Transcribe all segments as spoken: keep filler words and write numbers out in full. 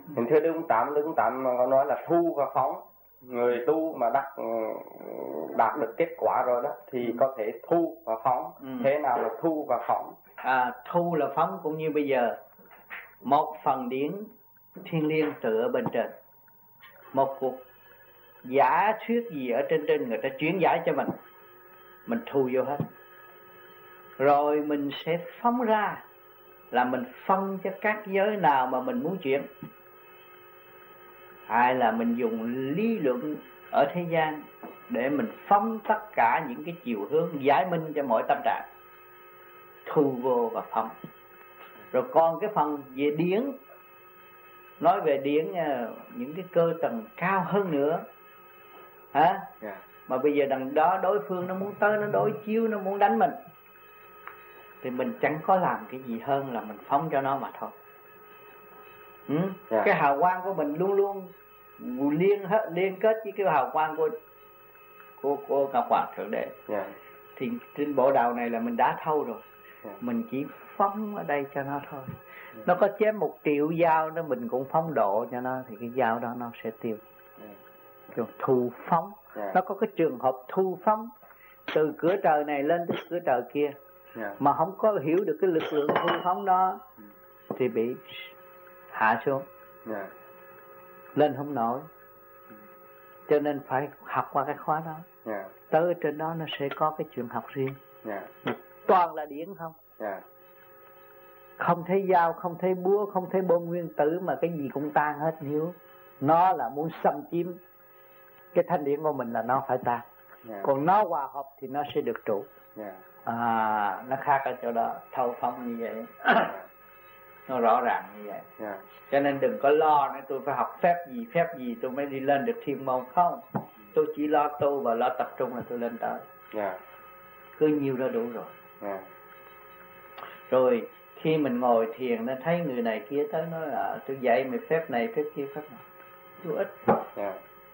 Mình thưa Đức Tám, Đức Tám có nói là thu và phóng. Người tu mà đạt, đạt được kết quả rồi đó thì ừ. có thể thu và phóng. ừ. Thế nào là thu và phóng? À, thu là phóng cũng như bây giờ. Một phần điển thiên liêng tự ở bên trên, một cuộc giả thuyết gì ở trên trên người ta chuyển giải cho mình, mình thu vô hết. Rồi mình sẽ phóng ra là mình phân cho các giới nào mà mình muốn chuyển, hay là mình dùng lý luận ở thế gian để mình phóng tất cả những cái chiều hướng giải minh cho mọi tâm trạng, thu vô và phóng. Rồi còn cái phần về điển, nói về điển những cái cơ tầng cao hơn nữa hả? Yeah. Mà bây giờ đằng đó đối phương nó muốn tới, nó đối chiếu, nó muốn đánh mình, thì mình chẳng có làm cái gì hơn là mình phóng cho nó mà thôi. ừ? yeah. Cái hào quang của mình luôn luôn liên liên kết với cái hào quang của của, của Ngọc Hoàng Thượng Đế. yeah. Thì trên bộ đạo này là mình đã thâu rồi. yeah. Mình chỉ phóng ở đây cho nó thôi. yeah. Nó có chém một triệu dao đó, mình cũng phóng độ cho nó, thì cái dao đó nó sẽ tiêu. yeah. Thu phóng. yeah. Nó có cái trường hợp thu phóng từ cửa trời này lên tới cửa trời kia. yeah. Mà không có hiểu được cái lực lượng thu phóng đó thì bị hạ xuống. yeah. Lên không nổi. Cho nên phải học qua cái khóa đó. yeah. Tới trên đó nó sẽ có cái chuyện học riêng. yeah. Toàn là điển không. yeah. Không thấy dao, không thấy búa, không thấy bom nguyên tử, mà cái gì cũng tan hết. Nếu nó là muốn xâm chiếm cái thanh điển của mình là nó phải tan. yeah. Còn nó hòa hợp thì nó sẽ được trụ. yeah. À, nó khác ở chỗ đó, thâu phóng như vậy. Nó rõ ràng như vậy. yeah. Cho nên đừng có lo nữa tôi phải học phép gì phép gì tôi mới đi lên được thiên môn. Không, tôi chỉ lo tu và lo tập trung là tôi lên tới. yeah. Cứ nhiêu đó đủ rồi. yeah. Rồi khi mình ngồi thiền nó thấy người này kia tới nói là tôi dạy mày phép này phép kia phép này, tôi ít. yeah.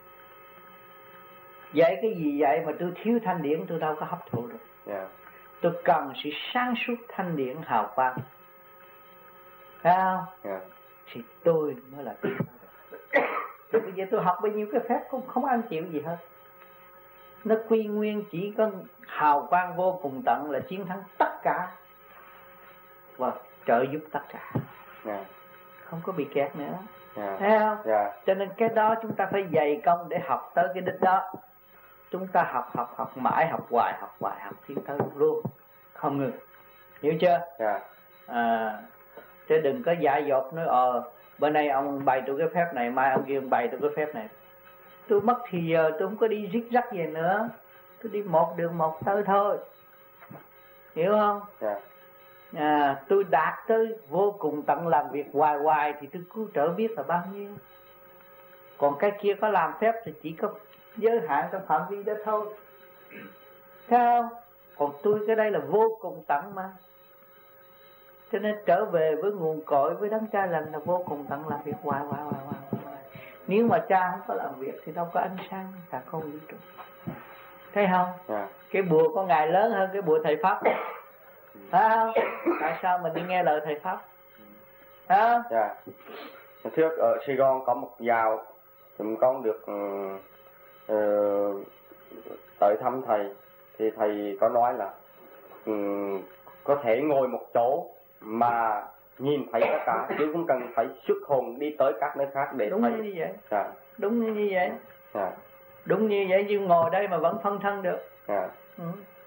Dạy cái gì vậy mà tôi thiếu thanh điển, tôi đâu có hấp thụ được. yeah. Tôi cần sự sáng suốt thanh điển hào quang, thấy không? yeah. Thì tôi mới là tôi. Rồi bây giờ tôi học bao nhiêu cái phép cũng không ăn chịu gì hết. Nó quy nguyên chỉ có hào quang vô cùng tận là chiến thắng tất cả và trợ giúp tất cả. yeah. Không có bị kẹt nữa. yeah. Thấy không? yeah. Cho nên cái đó chúng ta phải dày công để học tới cái đích đó. Chúng ta học học học mãi, học hoài học hoài học tiến tới luôn, không ngừng. Hiểu chưa? yeah. À, chứ đừng có giả dột nói ờ bữa nay ông bày tôi cái phép này, mai ông kia ông bày tôi cái phép này. Tôi mất thì giờ tôi không có đi rít rắc về nữa, tôi đi một đường một tới thôi. Hiểu không? yeah. À, tôi đạt tới vô cùng tận làm việc hoài hoài thì tôi cứu trợ biết là bao nhiêu. Còn cái kia có làm phép thì chỉ có giới hạn trong phạm vi đó thôi. Thấy không? Còn tôi cái đây là vô cùng tận mà. Cho nên trở về với nguồn cội, với đấng cha lành là vô cùng tận làm việc hoài hoài hoài hoài hoài. Nếu mà cha không có làm việc thì đâu có ánh sáng cả không vũ trụ. Thấy không? yeah. Cái bùa có ngày lớn hơn cái bùa thầy Pháp. Thấy không? Tại sao mình đi nghe lời thầy Pháp? Thấy không? Dạ. Trước ở Sài Gòn có một dạo chúng con được uh, tới thăm thầy, thì thầy có nói là um, có thể ngồi một chỗ mà nhìn thấy tất cả, chứ không cần phải xuất hồn đi tới các nơi khác để đúng thấy. Như vậy. dạ. Đúng như vậy. dạ. Đúng như vậy, nhưng ngồi đây mà vẫn phân thân được. dạ. ừ.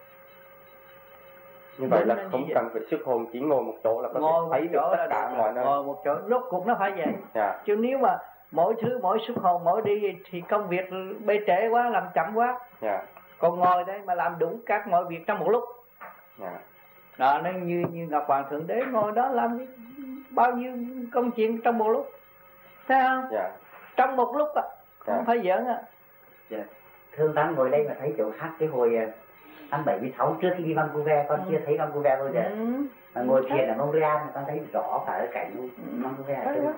Như vậy là không cần vậy. Phải xuất hồn, chỉ ngồi một chỗ là có ngồi thể thấy được tất cả mọi nơi. Ngồi một chỗ, rốt cuộc nó phải vậy. dạ. Chứ nếu mà mỗi thứ, mỗi xuất hồn, mỗi đi thì công việc bê trễ quá, làm chậm quá. dạ. Còn ngồi đây mà làm đủ các mọi việc trong một lúc. dạ. Đó, nó như, như Ngọc Hoàng Thượng Đế ngồi đó làm bao nhiêu công chuyện trong một lúc. Thấy không? dạ. Trong một lúc à, không dạ. phải giỡn à. dạ. Thương Tám ngồi đây mà thấy chỗ hát cái hồi năm bảy mươi sáu trước khi đi Vancouver, con ừ. chưa thấy Vancouver bao giờ. ừ. Mà ngồi thiền ở Montreal mà con thấy rõ cả cái cảnh ừ. Vancouver ở trên.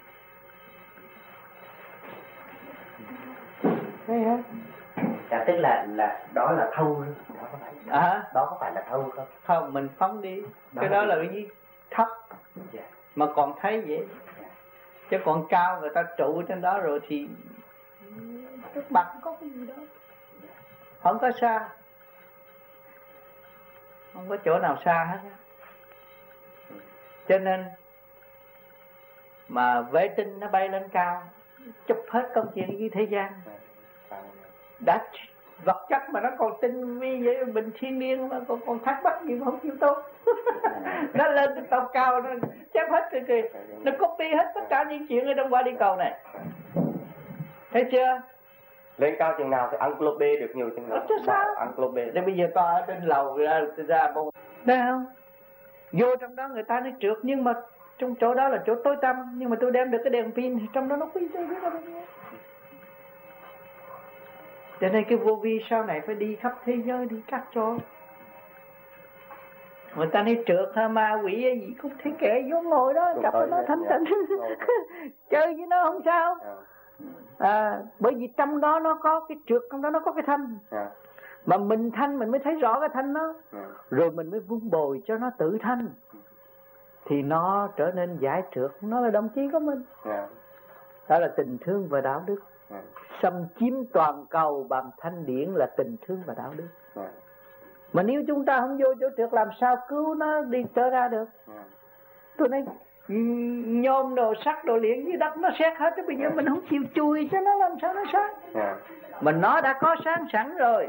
Thấy hả? Dạ, tức là là đó là thâu, đó có phải đó, à. đó có phải là thâu không? Không, mình phóng đi. Đó cái đó là cái gì? Thấp. dạ. Mà còn thấy vậy. dạ. Chứ còn cao người ta trụ trên đó rồi thì trước mặt có cái gì đó, không có xa, không có chỗ nào xa hết. Cho nên mà vệ tinh nó bay lên cao chụp hết công chuyện với thế gian. Đã vật chất mà nó còn tinh vi vậy, bình thiên niên mà còn, còn thắc mắc gì mà không chịu tốt. Nó lên cái tàu cao nó chép hết cái kìa, nó copy hết tất cả những chuyện ở trong quả địa cầu này. Thấy chưa? Lên cao chừng nào thì ăn club B được nhiều chừng nào. Sao? Ăn club B. Thì bây giờ to ở trên lầu ra ra bông. Thấy không? Vô trong đó người ta nói trượt, nhưng mà trong chỗ đó là chỗ tối tăm, nhưng mà tôi đem được cái đèn pin trong đó nó quý tôi biết là bao nhiêu. Cho nên cái vô vi sau này phải đi khắp thế giới, đi các chỗ. Người ta nói trượt ha, ma quỷ gì cũng thấy kệ vô ngồi đó, chập nó thanh tịnh. Chơi với nó không sao. À, bởi vì trong đó nó có cái trượt, trong đó nó có cái thanh. Mà mình thanh mình mới thấy rõ cái thanh đó. Rồi mình mới vun bồi cho nó tự thanh. Thì nó trở nên giải trượt, nó là đồng chí của mình. Đó là tình thương và đạo đức. Xâm chiếm toàn cầu bằng thanh điển là tình thương và đạo đức. Mà nếu chúng ta không vô chỗ trượt làm sao cứu nó đi trở ra được. Tôi nói nhôm đồ sắt đồ liễn dưới đất nó xét hết. Bây giờ mình không chịu chui cho nó làm sao nó sáng. Mà nó đã có sáng sẵn rồi.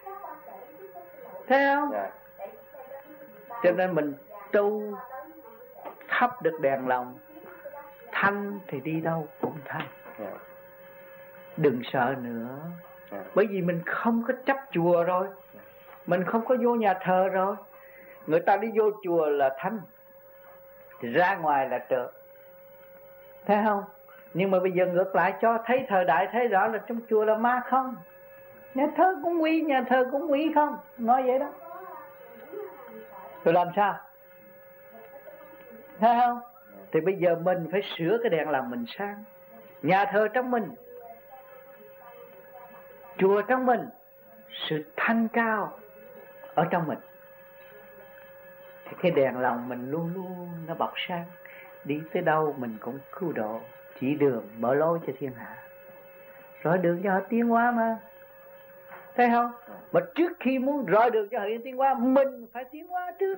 Thấy không? Cho nên mình tu thắp được đèn lòng, thanh thì đi đâu cũng thanh. Đừng sợ nữa. Bởi vì mình không có chấp chùa rồi, mình không có vô nhà thờ rồi. Người ta đi vô chùa là thanh, thì ra ngoài là trượt. Thấy không? Nhưng mà bây giờ ngược lại cho thấy thời đại thấy rõ là trong chùa là ma không. Nhà thờ cũng quý, nhà thờ cũng quý không. Nói vậy đó. Rồi làm sao? Thấy không? Thì bây giờ mình phải sửa cái đèn làm mình sang. Nhà thờ trong mình, chùa trong mình, sự thanh cao ở trong mình, thì cái đèn lòng mình luôn luôn nó bọc sáng. Đi tới đâu mình cũng cứu độ, chỉ đường mở lối cho thiên hạ, rồi đường cho họ tiến hóa mà. Thấy không? Mà trước khi muốn rọi đường cho họ tiến hóa, mình phải tiến hóa trước.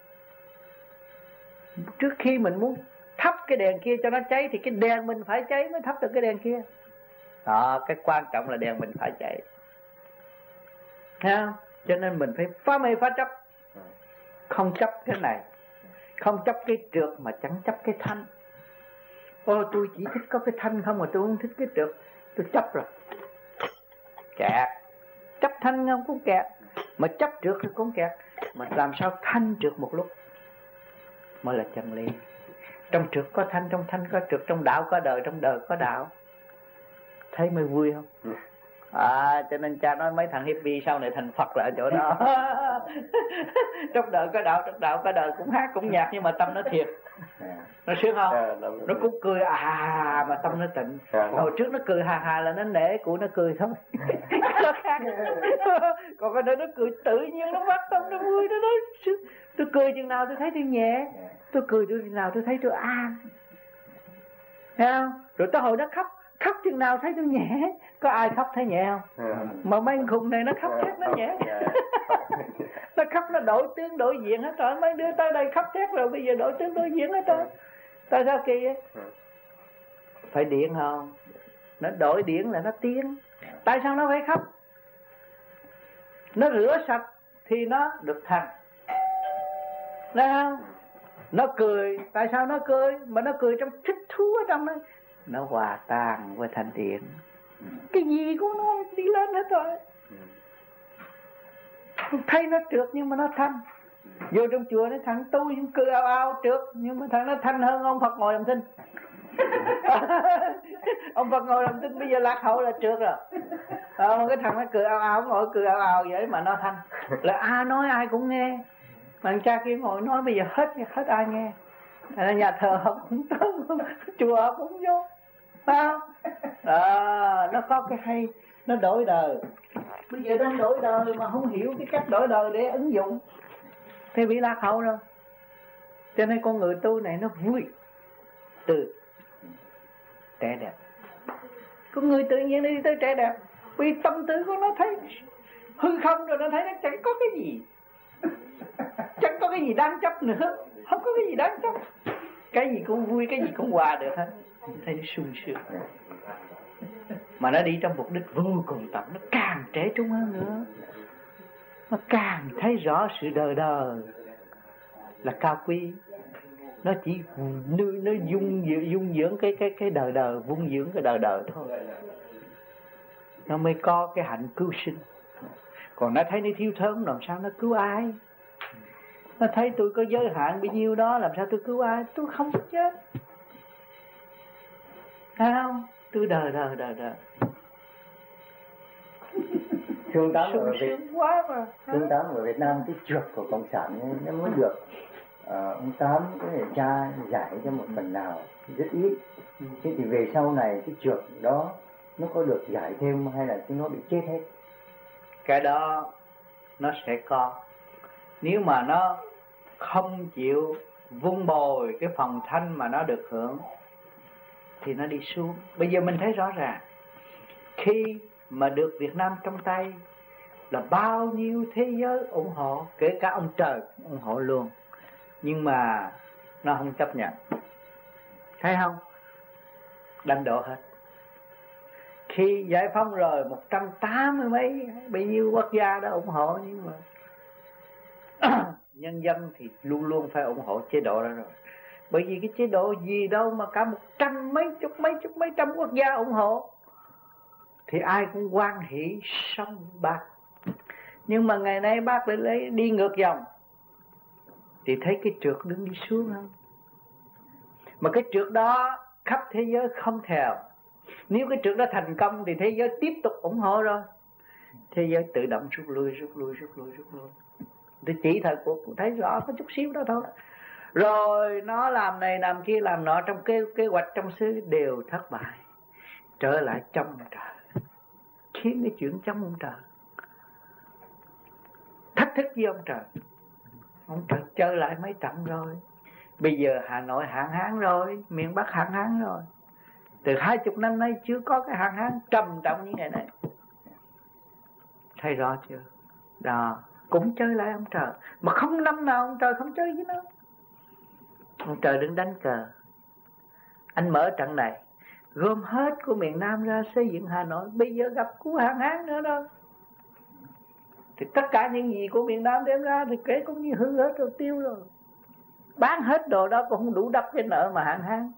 Trước khi mình muốn thắp cái đèn kia cho nó cháy, thì cái đèn mình phải cháy mới thắp được cái đèn kia. Đó, cái quan trọng là đèn mình phải cháy. Thấy không? Cho nên mình phải phá mê phá chấp. Không chấp cái này, không chấp cái trượt, mà chẳng chấp cái thanh. Ô, tôi chỉ thích có cái thanh không, mà tôi không thích cái trượt. Tôi chấp rồi, kẹt. Chấp thanh không cũng kẹt, mà chấp trượt thì cũng kẹt. Mà làm sao thanh trượt một lúc mới là chân lý. Trong trượt có thanh, trong thanh có trượt, trong đạo có đời, trong đời có đạo. Thấy mới vui không? À, cho nên cha nói mấy thằng hippie sau này thành Phật là ở chỗ đó. Trong đời có đạo, trong đạo có đời, cũng hát cũng nhạc, nhưng mà tâm nó thiệt. Nó sướng không? Nó cũng cười à, mà tâm nó tịnh. Hồi trước nó cười hà hà là nó nể, của nó cười thôi. Nó khác. Còn cái đó nó cười tự nhiên, nó bắt tâm, nó vui, nó nói tôi cười chừng nào tôi thấy tôi nhẹ, tôi cười chừng nào tôi thấy tôi an. Thấy không? Rồi tới hồi nó khóc, khóc chừng nào thấy tôi nhẹ. Có ai khóc thấy nhẹ không? À. Mà mấy khùng này nó khóc thét nó nhẹ. Nó khóc nó đổi tướng đổi diện hết rồi. Mấy đứa tới đây khóc thét rồi, bây giờ đổi tướng đổi diện hết rồi. Tại sao kỳ vậy? Phải điện không? Nó đổi điện là nó tiến. Tại sao nó phải khóc? Nó rửa sạch thì nó được thành. Thấy không? Nó cười, tại sao nó cười? Mà nó cười trong thích thú ở trong đó. Nó hòa tan với thanh điện. Cái gì của nó đi lên hết rồi. Thấy nó trượt nhưng mà nó thanh. Vô trong chùa nó thằng tu cười ao ao trượt, nhưng mà thằng nó thanh hơn ông Phật ngồi làm thinh. Ông Phật ngồi làm thinh bây giờ lạc hậu là trượt rồi. À, cái thằng nó cười ao ao, ngồi cười ao ao vậy mà nó thanh. Là ai nói ai cũng nghe. Mà cha kia ngồi nói bây giờ hết hết ai nghe. À, nhà thờ họ cũng tới, chùa họ cũng vô. À, à, nó có cái hay, nó đổi đời. Bây giờ đang đổi đời mà không hiểu cái cách đổi đời để ứng dụng thì bị lạc hậu rồi. Cho nên con người tu này nó vui từ trẻ đẹp. Con người tự nhiên đi tới trẻ đẹp, vì tâm tư của nó thấy hư không rồi, nó thấy nó chẳng có cái gì, chẳng có cái gì đáng chấp nữa, không có cái gì đáng chấp, cái gì cũng vui, cái gì cũng hòa được hết, thấy nó sung sướng. Mà nó đi trong mục đích vô cùng tận, nó càng trẻ trung hơn nữa, nó càng thấy rõ sự đời đời là cao quý. Nó chỉ nó, nó dung dung dưỡng cái cái cái đời đời, vun dưỡng cái đời đời thôi, nó mới có cái hạnh cứu sinh. Còn nó thấy nó thiếu thốn, làm sao nó cứu ai? Nó thấy tôi có giới hạn bao nhiêu đó, làm sao tôi cứu ai? Tôi không chết, thấy không? Tôi đời đời đời đời. Thương Tám ở Việt quá mà. Thương Tám ở Việt Nam, cái trượt của cộng sản nó mới được uh, ông Tám có thể cha giải cho một phần nào rất ít. Ừ. Thế thì về sau này cái trượt đó nó có được giải thêm hay là nó bị chết hết? Cái đó nó sẽ có, nếu mà nó không chịu vun bồi cái phần thanh mà nó được hưởng thì nó đi xuống. Bây giờ mình thấy rõ ràng, khi mà được Việt Nam trong tay là bao nhiêu thế giới ủng hộ, kể cả ông trời ủng hộ luôn, nhưng mà nó không chấp nhận, thấy không? Đánh đổ hết. Khi giải phóng rồi một trăm tám mươi mấy bao nhiêu quốc gia đã ủng hộ, nhưng mà nhân dân thì luôn luôn phải ủng hộ chế độ đó rồi. Bởi vì cái chế độ gì đâu mà cả một trăm mấy chục mấy chục mấy trăm quốc gia ủng hộ thì ai cũng hoan hỷ sống bác. Nhưng mà ngày nay bác lại lấy đi ngược dòng thì thấy cái trượt đứng đi xuống không? Mà cái trượt đó khắp thế giới không theo. Nếu cái trượt đó thành công thì thế giới tiếp tục ủng hộ rồi, thế giới tự động rút lui rút lui rút lui rút lui. Tôi chỉ thời cuộc cũng thấy rõ có chút xíu đó thôi. Rồi nó làm này làm kia làm nọ, trong kế, kế hoạch trong xứ đều thất bại, trở lại trong ông trời, khiến cái chuyện trong ông trời, thách thức với ông trời. Ông trời chơi lại mấy trận rồi. Bây giờ Hà Nội hạn hán rồi, miền Bắc hạn hán rồi. Từ hai chục năm nay chưa có cái hạn hán trầm trọng như ngày này. Thấy rõ chưa? Đó, cũng chơi lại ông trời. Mà không năm nào ông trời không chơi với nó. Ông trời đừng đánh cờ. Anh mở trận này, gom hết của miền Nam ra xây dựng Hà Nội. Bây giờ gặp cú hạn hán nữa đâu. Thì tất cả những gì của miền Nam đem ra thì kể cũng như hư hết rồi, tiêu rồi. Bán hết đồ đó cũng không đủ đắp cái nợ mà hạn hán.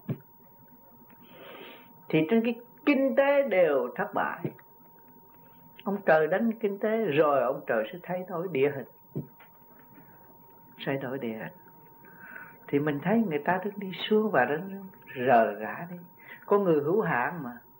Thì trên cái kinh tế đều thất bại. Ông trời đánh kinh tế rồi ông trời sẽ thay đổi địa hình. Thay đổi địa hình. Thì mình thấy người ta đứng đi xuống và đứng rờ rã đi. Có người hữu hạn mà.